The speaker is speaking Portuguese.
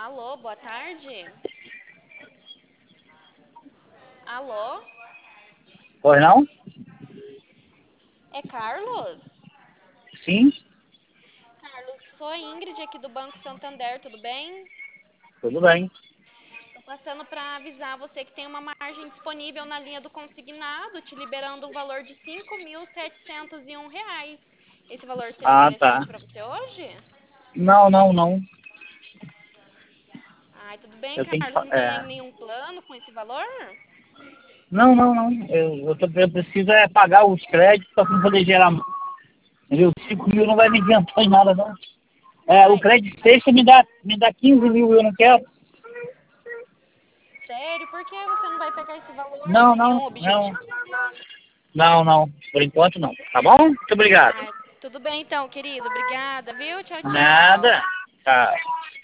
Alô, boa tarde. Alô? Pois não? É Carlos? Sim, Carlos, sou a Ingrid aqui do Banco Santander, tudo bem? tudo bem. Tô passando para avisar você que tem uma margem disponível na linha do consignado, te liberando um valor de R$ 5.701. Esse valor seria Ah, tá. interessante para você hoje? Não, não, não. Ai, tudo bem, Eu tenho que. Carlos. Não tem nenhum plano com esse valor? Não, não, não. Eu preciso é pagar os créditos para poder gerar. Entendeu? 5 mil não vai me adiantar em nada, não. O Ai, crédito sexta me dá 15 mil, eu não quero. sério? Por que você não vai pegar esse valor? Não, Tem não, nenhum não. objetivo? Não, não. Por enquanto não. Tá bom? Muito obrigado. Ai, tudo bem então, querido. Obrigada, viu? Tchau, tchau. Nada. Tá.